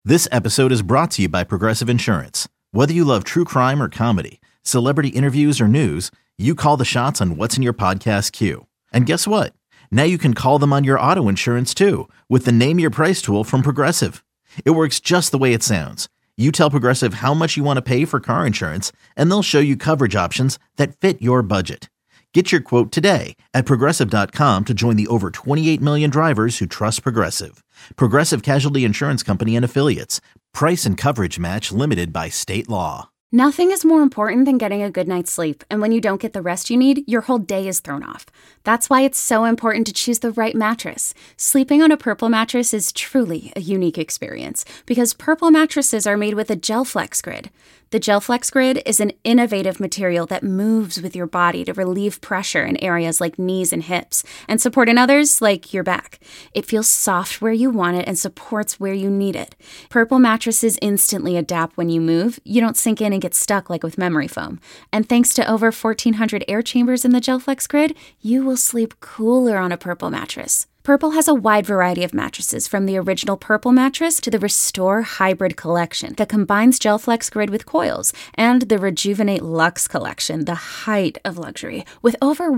This episode is brought to you by Progressive Insurance. Whether you love true crime or comedy, celebrity interviews or news, you call the shots on what's in your podcast queue. And guess what? Now you can call them on your auto insurance too with the Name Your Price tool from Progressive. It works just the way it sounds. You tell Progressive how much you want to pay for car insurance, and they'll show you coverage options that fit your budget. Get your quote today at Progressive.com to join the over 28 million drivers who trust Progressive. Progressive Casualty Insurance Company and Affiliates. Price and coverage match limited by state law. Nothing is more important than getting a good night's sleep, and when you don't get the rest you need, your whole day is thrown off. That's why it's so important to choose the right mattress. Sleeping on a Purple mattress is truly a unique experience because Purple mattresses are made with a GelFlex Grid. The GelFlex Grid is an innovative material that moves with your body to relieve pressure in areas like knees and hips and support in others like your back. It feels soft where you want it and supports where you need it. Purple mattresses instantly adapt when you move. You don't sink in and get stuck like with memory foam. And thanks to over 1,400 air chambers in the GelFlex Grid, you will sleep cooler on a Purple mattress. Purple has a wide variety of mattresses, from the original Purple mattress to the Restore Hybrid collection that combines GelFlex Grid with coils, and the Rejuvenate Luxe collection, the height of luxury, with over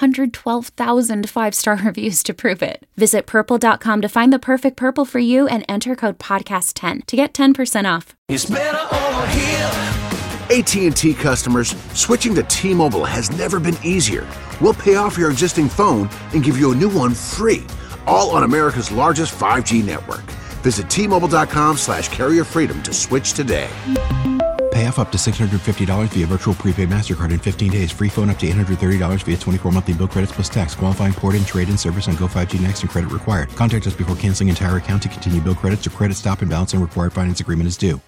112,000 five-star reviews to prove it. Visit Purple.com to find the perfect Purple for you and enter code podcast10 to get 10% off. It's better over here. AT&T customers, switching to T-Mobile has never been easier. We'll pay off your existing phone and give you a new one free, all on America's largest 5G network. Visit T-Mobile.com/carrier freedom to switch today. Pay off up to $650 via virtual prepaid MasterCard in 15 days. Free phone up to $830 via 24 monthly bill credits plus tax. Qualifying port and trade-in service on Go 5G Next and credit required. Contact us before canceling entire account to continue bill credits or credit stop and balance and required finance agreement is due.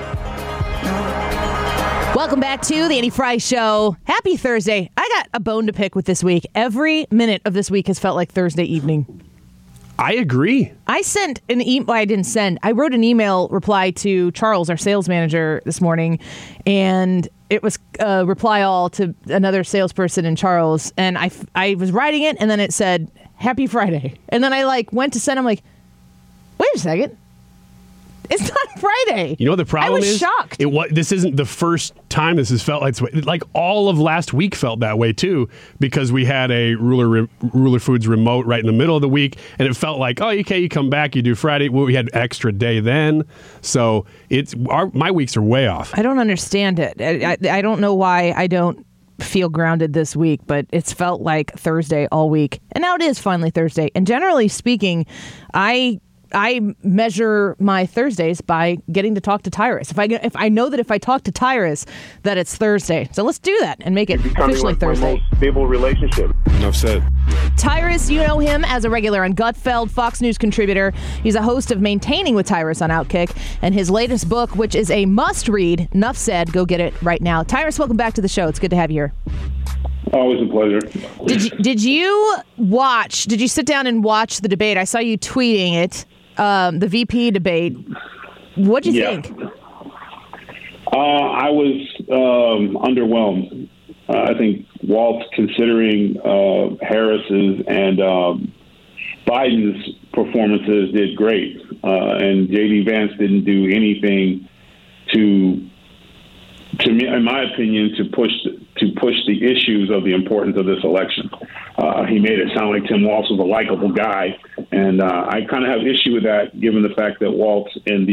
Welcome back to the Andy Fry Show. Happy Thursday. I got a bone to pick with this week. Every minute of this week has felt like Thursday evening. I agree. I sent an email. Well, I didn't send. I wrote an email reply to Charles, our sales manager, this morning, and it was a reply all to another salesperson in Charles. And I was writing it, and then it said, Happy Friday. And then I went to send him wait a second. It's not Friday. You know what the problem is? I was shocked. This isn't the first time this has felt like all of last week felt that way too, because we had a Ruler Foods remote right in the middle of the week, and it felt like, oh, okay, you come back, you do Friday. Well, we had extra day then, so my weeks are way off. I don't understand it. I don't know why I don't feel grounded this week, but it's felt like Thursday all week, and now it is finally Thursday. And generally speaking, I measure my Thursdays by getting to talk to Tyrus. If I know that if I talk to Tyrus, that it's Thursday. So let's do that and make it officially Thursday. Most stable relationship. Enough said. Tyrus, you know him as a regular on Gutfeld, Fox News contributor. He's a host of Maintaining with Tyrus on Outkick, and his latest book, which is a must-read, Enough Said. Go get it right now. Tyrus, welcome back to the show. It's good to have you here. Always a pleasure. Did you sit down and watch the debate? I saw you tweeting it. The VP debate. What'd you think? I was underwhelmed. I think Walt, considering Harris's and Biden's performances, did great. And J.D. Vance didn't do anything to me, in my opinion, to push the issues of the importance of this election. He made it sound like Tim Walz was a likable guy, and I kind of have issue with that, given the fact that Walz in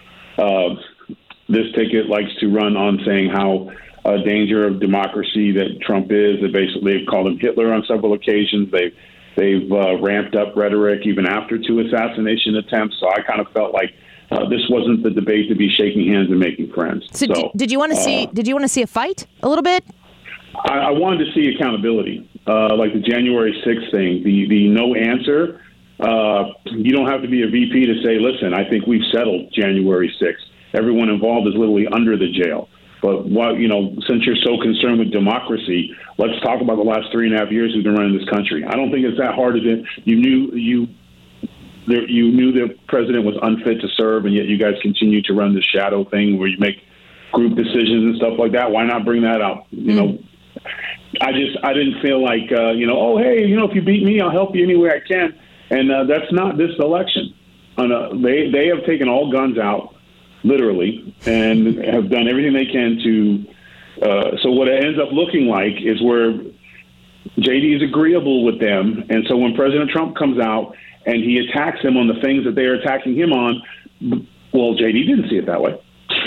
this ticket likes to run on saying how a danger of democracy that Trump is. They've called him Hitler on several occasions. They've ramped up rhetoric even after 2 assassination attempts. So I kind of felt like this wasn't the debate to be shaking hands and making friends. So did you want to see? Did you want to see a fight a little bit? I wanted to see accountability, like the January 6th thing. The no answer. You don't have to be a VP to say, listen, I think we've settled January 6th. Everyone involved is literally under the jail. But since you're so concerned with democracy, let's talk about the last 3.5 years we've been running this country. I don't think it's that hard to do. You knew the president was unfit to serve, and yet you guys continue to run the shadow thing where you make group decisions and stuff like that. Why not bring that up? I didn't feel like if you beat me, I'll help you any way I can. And that's not this election. They have taken all guns out. literally, and have done everything they can to. So what it ends up looking like is where JD is agreeable with them, and so when President Trump comes out and he attacks them on the things that they are attacking him on, well, JD didn't see it that way.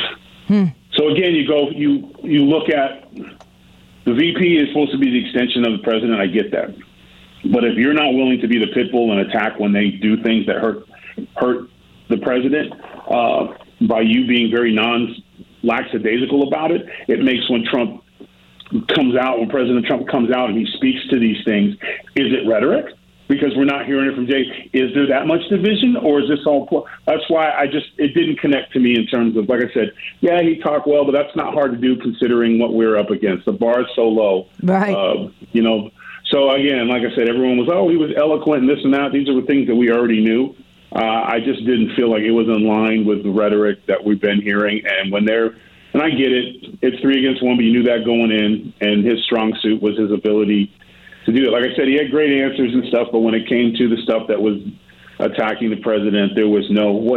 So again, you look at the VP is supposed to be the extension of the president. I get that, but if you're not willing to be the pit bull and attack when they do things that hurt the president, by you being very lackadaisical about it, it makes when President Trump comes out and he speaks to these things, is it rhetoric? Because we're not hearing it from Jay. Is there that much division, or is this all? That's why it didn't connect to me in terms of, like I said, yeah, he talked well, but that's not hard to do considering what we're up against. The bar is so low, right? So again, like I said, everyone was, he was eloquent and this and that. These are the things that we already knew. I just didn't feel like it was in line with the rhetoric that we've been hearing. And and I get it, it's 3 against 1, but you knew that going in, and his strong suit was his ability to do it. Like I said, he had great answers and stuff, but when it came to the stuff that was attacking the president, there was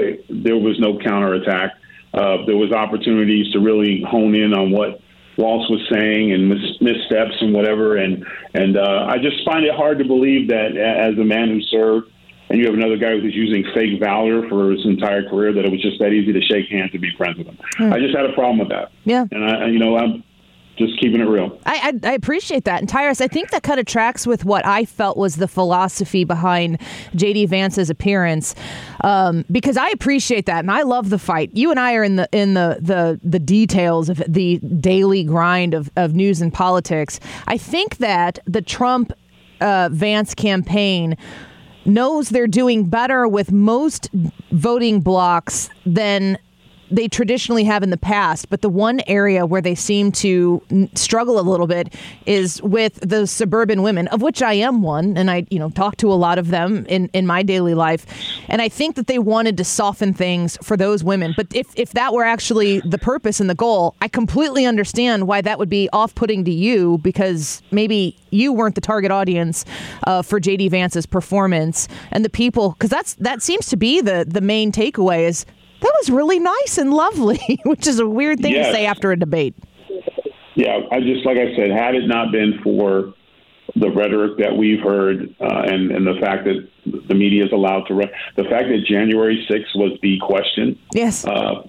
no counterattack. There was opportunities to really hone in on what Waltz was saying and missteps and whatever. And I just find it hard to believe that as a man who served, and you have another guy who's using fake valor for his entire career, that it was just that easy to shake hands and be friends with him. I just had a problem with that. Yeah. And I'm just keeping it real. I appreciate that. And Tyrus, I think that kind of tracks with what I felt was the philosophy behind J.D. Vance's appearance, because I appreciate that and I love the fight. You and I are in the details of the daily grind of news and politics. I think that the Trump Vance campaign knows they're doing better with most voting blocks than they traditionally have in the past. But the one area where they seem to struggle a little bit is with the suburban women, of which I am one. And I, talk to a lot of them in my daily life. And I think that they wanted to soften things for those women. But if that were actually the purpose and the goal, I completely understand why that would be off-putting to you, because maybe you weren't the target audience for J.D. Vance's performance. And the people, because that seems to be the main takeaway is, that was really nice and lovely, which is a weird thing to say after a debate. Yeah, like I said, had it not been for the rhetoric that we've heard and the fact that the media is allowed to the fact that January 6th was the question, yes,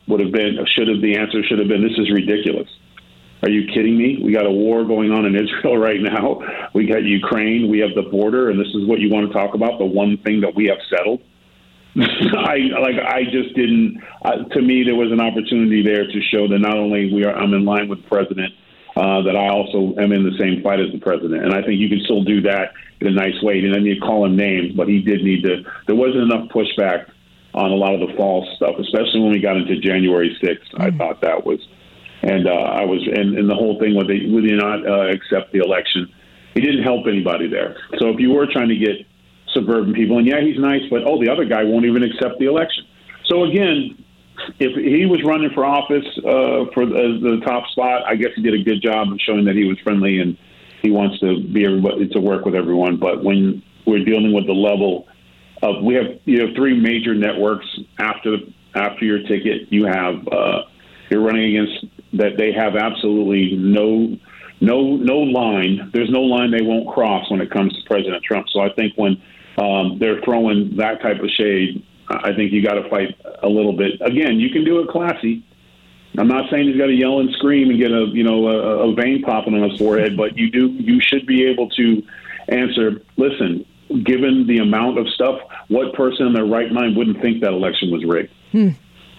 the answer should have been, this is ridiculous. Are you kidding me? We got a war going on in Israel right now. We got Ukraine. We have the border, and this is what you want to talk about, the one thing that we have settled. I just didn't. To me, there was an opportunity there to show that not only I'm in line with the president, that I also am in the same fight as the president, and I think you can still do that in a nice way. You don't need to call him names, but he did need to. There wasn't enough pushback on a lot of the false stuff, especially when we got into January 6th. I thought that was, and the whole thing where they did not accept the election. He didn't help anybody there. So if you were trying to get suburban people, and he's nice, but the other guy won't even accept the election. So again, if he was running for office for the top spot, I guess he did a good job of showing that he was friendly and he wants to to work with everyone. But when we're dealing with the level of, you have 3 major networks after your ticket, you have you're running against that they have absolutely no line. There's no line they won't cross when it comes to President Trump. So I think when they're throwing that type of shade, I think you got to fight a little bit. Again, you can do it classy. I'm not saying he's got to yell and scream and get a vein popping on his forehead, but you should be able to answer, listen, given the amount of stuff, what person in their right mind wouldn't think that election was rigged? 2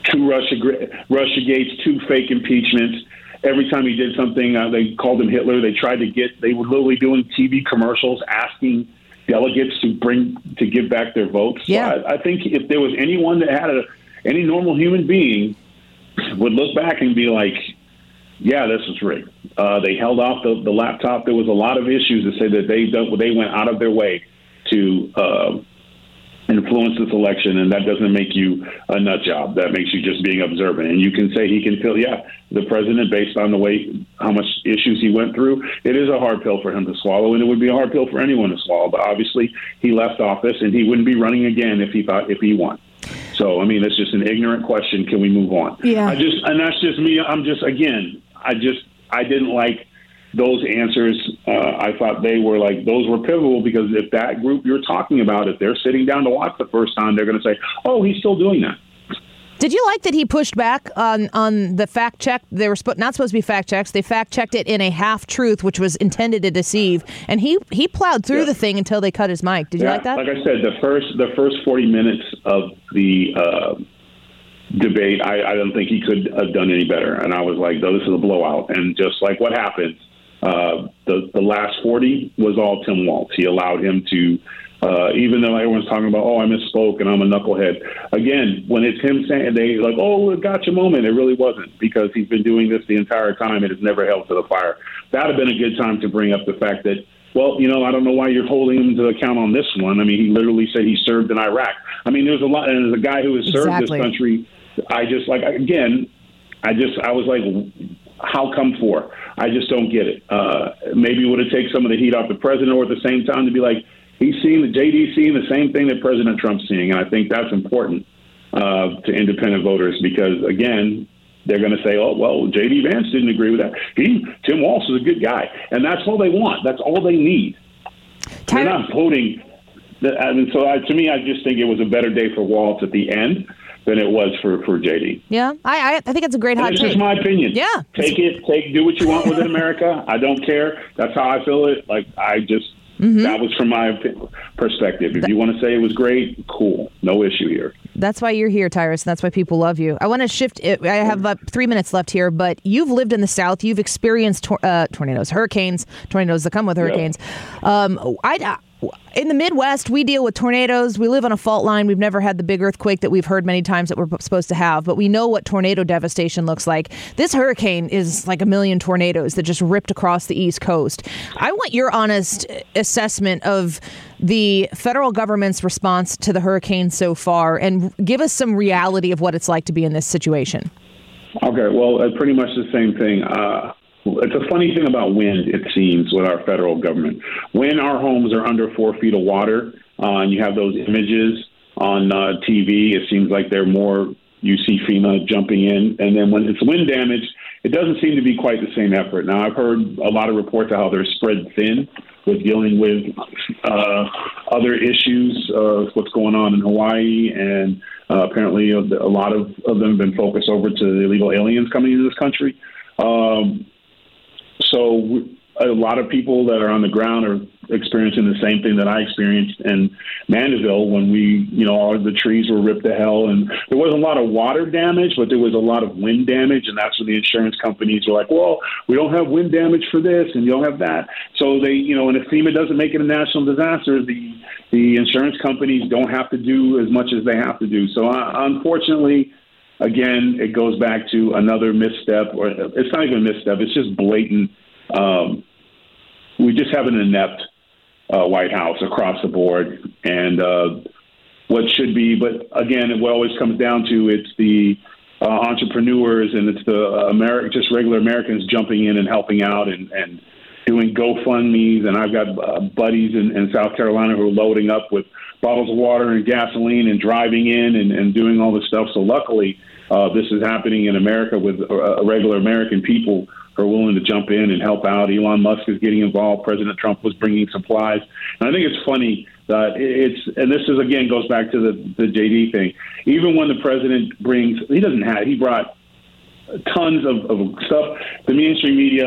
Russiagates, 2 fake impeachments. Every time he did something, they called him Hitler. They were literally doing TV commercials asking delegates to give back their votes. Yeah. So I think if there was anyone that had any normal human being would look back and be like, yeah, this was rigged. They held off the laptop. There was a lot of issues to say that they went out of their way to influence this election, and that doesn't make you a nut job. That makes you just being observant. And you can say he can feel, the president, based on the way how much issues he went through, it is a hard pill for him to swallow, and it would be a hard pill for anyone to swallow. But obviously, he left office, and he wouldn't be running again if he won. So, I mean, it's just an ignorant question. Can we move on? Yeah. And that's just me. I didn't like those answers. I thought those were pivotal, because if that group you're talking about, if they're sitting down to watch the first time, they're going to say, oh, he's still doing that. Did you like that he pushed back on the fact check? They were not supposed to be fact checks. They fact checked it in a half truth, which was intended to deceive. And he plowed through the thing until they cut his mic. Did you like that? Like I said, the first 40 minutes of the debate, I don't think he could have done any better. And I was like, no, this is a blowout. And just like what happened, the last 40 was all Tim Walz. He allowed him to. Even though everyone's talking about, I misspoke and I'm a knucklehead. Again, when it's him saying, they like, a gotcha moment, it really wasn't, because he's been doing this the entire time and it's never held to the fire. That would have been a good time to bring up the fact that, I don't know why you're holding him to account on this one. I mean, he literally said he served in Iraq. I mean, there's a lot, and as a guy who has served this country, I was like, how come for? I just don't get it. Maybe it would have taken some of the heat off the president, or at the same time to be like, JD's seeing the same thing that President Trump's seeing. And I think that's important to independent voters, because, again, they're going to say, J.D. Vance didn't agree with that. Tim Walz is a good guy. And that's all they want. That's all they need. They're not voting. To me, I just think it was a better day for Walz at the end than it was for J.D. Yeah, I think it's a great hot take. It's just my opinion. Yeah. Do what you want with it, America. I don't care. That's how I feel it. That was from my perspective. If you want to say it was great, cool. No issue here. That's why you're here, Tyrus, and that's why people love you. I want to shift. I have 3 minutes left here, but you've lived in the South. You've experienced tornadoes, tornadoes that come with hurricanes. Yeah. In the Midwest, we deal with tornadoes. We live on a fault line. We've never had the big earthquake that we've heard many times that we're supposed to have, but we know what tornado devastation looks like. This hurricane is like a million tornadoes that just ripped across the East Coast. I want your honest assessment of the federal government's response to the hurricane so far, and give us some reality of what it's like to be in this situation. Okay, well, pretty much the same thing. It's a funny thing about wind, it seems, with our federal government. When our homes are under 4 feet of water, and you have those images on TV, it seems like they're more, you see FEMA jumping in. And then when it's wind damage, it doesn't seem to be quite the same effort. Now, I've heard a lot of reports of how they're spread thin with dealing with other issues, what's going on in Hawaii, and apparently a lot of them have been focused over to the illegal aliens coming into this country. So a lot of people that are on the ground are experiencing the same thing that I experienced in Mandeville when all of the trees were ripped to hell. And there wasn't a lot of water damage, but there was a lot of wind damage. And that's when the insurance companies were like, well, we don't have wind damage for this and you don't have that. So they, and if FEMA doesn't make it a national disaster, the insurance companies don't have to do as much as they have to do. So unfortunately, again, it goes back to another misstep, or it's not even a misstep. It's just blatant. We just have an inept White House across the board, and what should be. But again, it always comes down to it's the entrepreneurs and it's the just regular Americans jumping in and helping out and doing GoFundMes. And I've got buddies in South Carolina who are loading up with bottles of water and gasoline and driving in and doing all this stuff. So luckily, this is happening in America with regular American people who are willing to jump in and help out. Elon Musk is getting involved. President Trump was bringing supplies. And I think it's funny that and this is, again, goes back to the JD thing. Even when the president he brought tons of stuff. The mainstream media,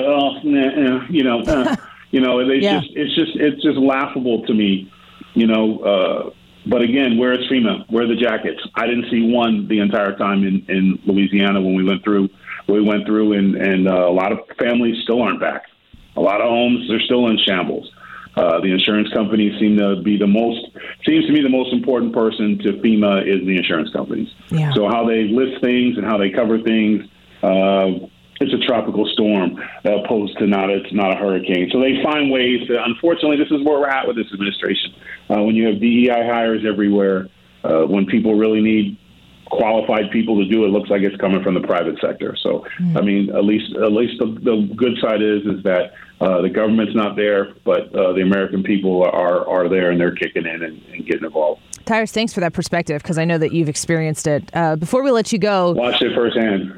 it's just laughable to me, But again, where is FEMA? Where are the jackets? I didn't see one the entire time in Louisiana when we went through. And a lot of families still aren't back. A lot of homes, they're still in shambles. The insurance companies seems to me the most important person to FEMA is the insurance companies. Yeah. So how they list things and how they cover things, it's a tropical storm opposed to it's not a hurricane. So they find ways to, unfortunately, this is where we're at with this administration. When you have DEI hires everywhere, when people really need qualified people to do it, looks like it's coming from the private sector. So, I mean, at least the good side is that the government's not there, but the American people are there, and they're kicking in and getting involved. Tyrus, thanks for that perspective because I know that you've experienced it. Before we let you go, Watched it firsthand.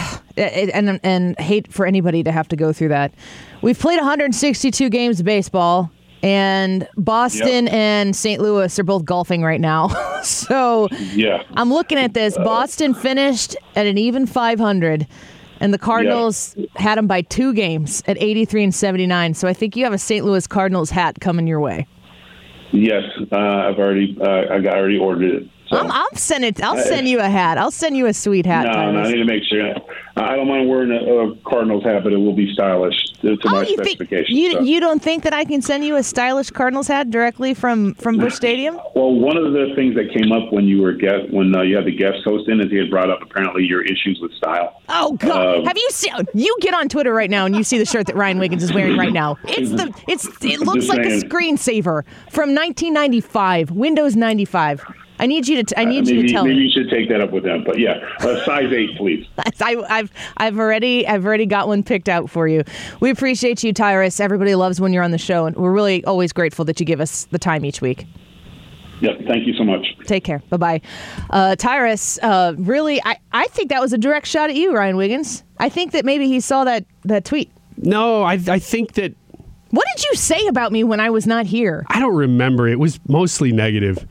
And hate for anybody to have to go through that. We've played 162 games of baseball, and Boston and St. Louis are both golfing right now. So Yeah. I'm looking at this. Boston finished at an even 500, and the Cardinals had them by 2 games at 83 and 79. So I think you have a St. Louis Cardinals hat coming your way. Yes, I've already already ordered it. So. I'll send you a hat. I'll send you a sweet hat. No, Tyrus. I need to make sure. I don't mind wearing a Cardinals hat, but it will be stylish to my specifications. You don't think that I can send you a stylish Cardinals hat directly from Busch Stadium? Well, one of the things that came up when you were you had the guest host in is he had brought up apparently your issues with style. Oh God! Have you seen? You get on Twitter right now and you see the shirt that Ryan Wiggins is wearing right now. It looks like a screensaver from 1995, Windows 95. I need you to tell me. Maybe you should take that up with them. But yeah, size 8, please. I've already got one picked out for you. We appreciate you, Tyrus. Everybody loves when you're on the show, and we're really always grateful that you give us the time each week. Yep. Thank you so much. Take care. Bye-bye. Tyrus, really, I think that was a direct shot at you, Ryan Wiggins. I think that maybe he saw that tweet. No, I think that. What did you say about me when I was not here? I don't remember. It was mostly negative.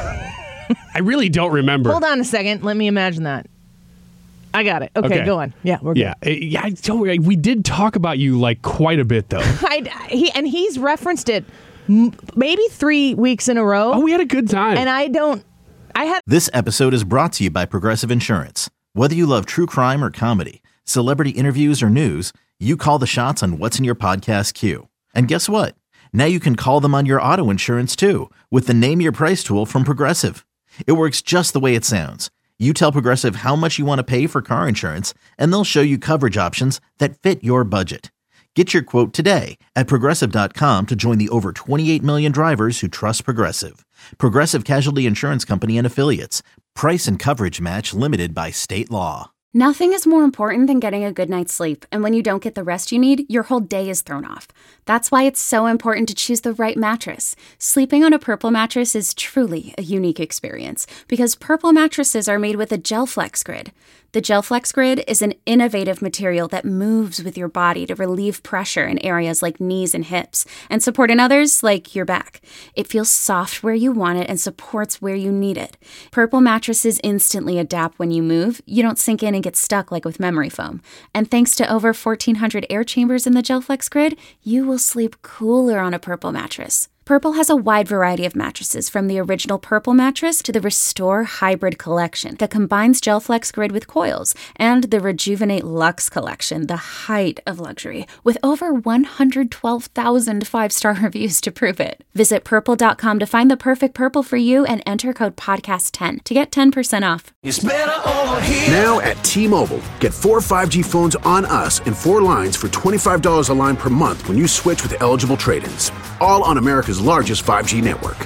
I really don't remember. Hold on a second. Let me imagine that. I got it. Okay, go on. Yeah, we're good. Yeah. We did talk about you like quite a bit, though. He's referenced it maybe 3 weeks in a row. Oh, we had a good time. And This episode is brought to you by Progressive Insurance. Whether you love true crime or comedy, celebrity interviews or news, you call the shots on what's in your podcast queue. And guess what? Now you can call them on your auto insurance too with the Name Your Price tool from Progressive. It works just the way it sounds. You tell Progressive how much you want to pay for car insurance, and they'll show you coverage options that fit your budget. Get your quote today at Progressive.com to join the over 28 million drivers who trust Progressive. Progressive Casualty Insurance Company and Affiliates. Price and coverage match limited by state law. Nothing is more important than getting a good night's sleep, and when you don't get the rest you need, your whole day is thrown off. That's why it's so important to choose the right mattress. Sleeping on a Purple mattress is truly a unique experience because Purple mattresses are made with a GelFlex Grid. The GelFlex Grid is an innovative material that moves with your body to relieve pressure in areas like knees and hips and support in others like your back. It feels soft where you want it and supports where you need it. Purple mattresses instantly adapt when you move. You don't sink in and get stuck like with memory foam. And thanks to over 1,400 air chambers in the GelFlex Grid, you will sleep cooler on a Purple mattress. Purple has a wide variety of mattresses, from the original Purple mattress to the Restore Hybrid collection that combines GelFlex Grid with coils, and the Rejuvenate Luxe collection, the height of luxury, with over 112,000 five-star reviews to prove it. Visit Purple.com to find the perfect Purple for you and enter code podcast10 to get 10% off. It's better over here. Now at T-Mobile, get 4 5G phones on us and 4 lines for $25 a line per month when you switch with eligible trade-ins. All on America's largest 5G network.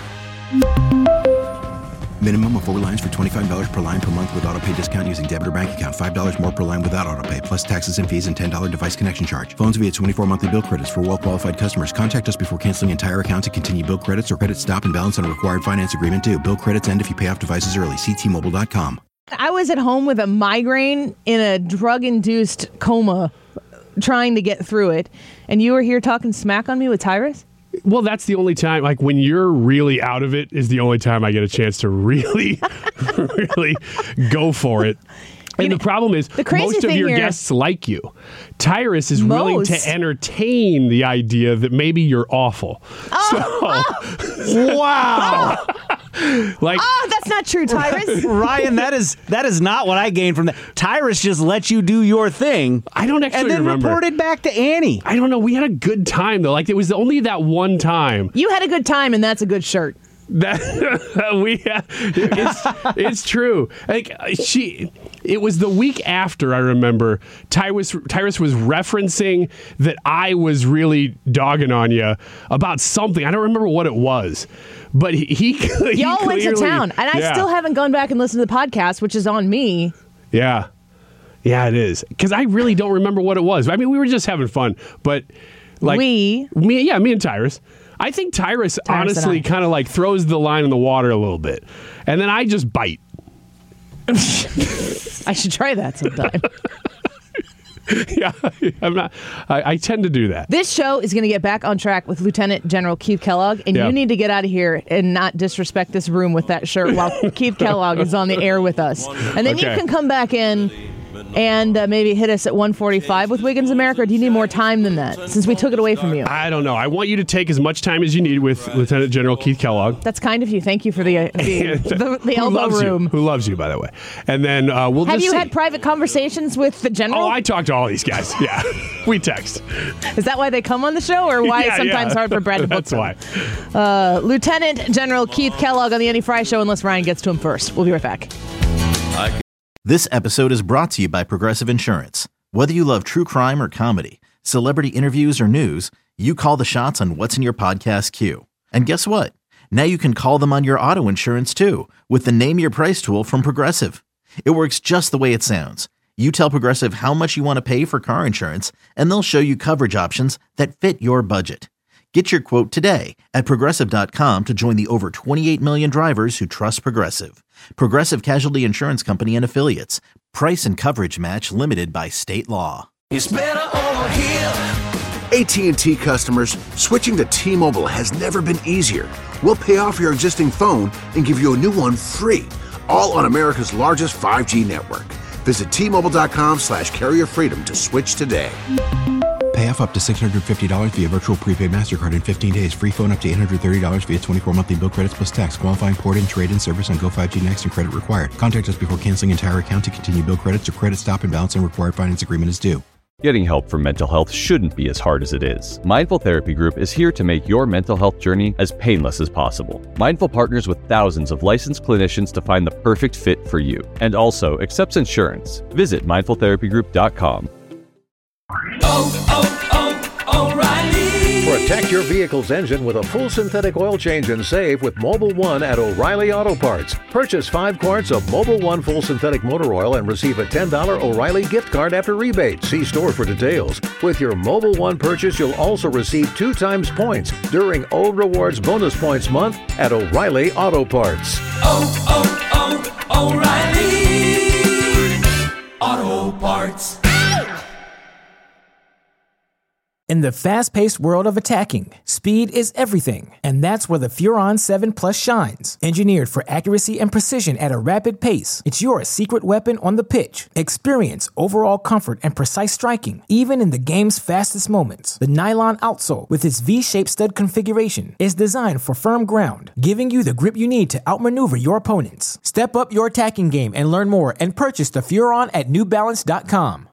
Minimum of 4 lines for $25 per line per month with autopay discount using debit or bank account. $5 more per line without autopay, plus taxes and fees and $10 device connection charge. Phones via 24 monthly bill credits for well-qualified customers. Contact us before canceling entire account to continue bill credits or credit stop and balance on a required finance agreement due. Bill credits end if you pay off devices early. See T-Mobile.com. I was at home with a migraine in a drug-induced coma trying to get through it, and you were here talking smack on me with Tyrus? Well, that's the only time, like when you're really out of it is the only time I get a chance to really, really go for it. And the problem is, most of your guests like you. Tyrus is willing to entertain the idea that maybe you're awful. Wow. That's not true, Tyrus. Ryan, that is not what I gained from that. Tyrus just let you do your thing. I don't actually remember. And then reported back to Annie. I don't know. We had a good time, though. Like, it was only that one time. You had a good time, and that's a good shirt. It's true. Like it was the week after, I remember Tyrus was referencing that I was really dogging on you about something. I don't remember what it was, but y'all went to town, and I still haven't gone back and listened to the podcast, which is on me. Yeah, it is, because I really don't remember what it was. I mean, we were just having fun, but like me and Tyrus. I think Tyrus honestly kind of like throws the line in the water a little bit. And then I just bite. I should try that sometime. Yeah, I'm not. I tend to do that. This show is going to get back on track with Lieutenant General Keith Kellogg, and you need to get out of here and not disrespect this room with that shirt while Keith Kellogg is on the air with us. And then you can come back in and maybe hit us at 1:45 with Wiggins America, or do you need more time than that since we took it away from you? I don't know. I want you to take as much time as you need with Lieutenant General Keith Kellogg. That's kind of you. Thank you for the elbow room. Who loves you, by the way. And then we'll Have just you see. had private conversations with the General? Oh, I talk to all these guys. Yeah, we text. Is that why they come on the show, or why it's sometimes hard for Brad to book them? That's why. Lieutenant General Keith Kellogg on the Andy Fry Show, unless Ryan gets to him first. We'll be right back. This episode is brought to you by Progressive Insurance. Whether you love true crime or comedy, celebrity interviews or news, you call the shots on what's in your podcast queue. And guess what? Now you can call them on your auto insurance too with the Name Your Price tool from Progressive. It works just the way it sounds. You tell Progressive how much you want to pay for car insurance, and they'll show you coverage options that fit your budget. Get your quote today at Progressive.com to join the over 28 million drivers who trust Progressive. Progressive Casualty Insurance Company and Affiliates. Price and coverage match limited by state law. It's better over here. AT&T customers, switching to T-Mobile has never been easier. We'll pay off your existing phone and give you a new one free, all on America's largest 5G network. Visit T-Mobile.com/carrierfreedom to switch today. Pay off up to $650 via virtual prepaid MasterCard in 15 days. Free phone up to $830 via 24 monthly bill credits plus tax. Qualifying port-in, trade-in service on Go 5G Next and credit required. Contact us before canceling entire account to continue bill credits or credit stop and balance and required finance agreement is due. Getting help for mental health shouldn't be as hard as it is. Mindful Therapy Group is here to make your mental health journey as painless as possible. Mindful partners with thousands of licensed clinicians to find the perfect fit for you, and also accepts insurance. Visit mindfultherapygroup.com. O'Reilly. Protect your vehicle's engine with a full synthetic oil change and save with Mobile One at O'Reilly Auto Parts. Purchase 5 quarts of Mobile One full synthetic motor oil and receive a $10 O'Reilly gift card after rebate. See store for details. With your Mobile One purchase, you'll also receive 2 times points during O Rewards Bonus Points Month at O'Reilly Auto Parts. O'Reilly Auto Parts. In the fast-paced world of attacking, speed is everything, and that's where the Furon 7 Plus shines. Engineered for accuracy and precision at a rapid pace, it's your secret weapon on the pitch. Experience overall comfort and precise striking, even in the game's fastest moments. The nylon outsole, with its V-shaped stud configuration, is designed for firm ground, giving you the grip you need to outmaneuver your opponents. Step up your attacking game and learn more and purchase the Furon at NewBalance.com.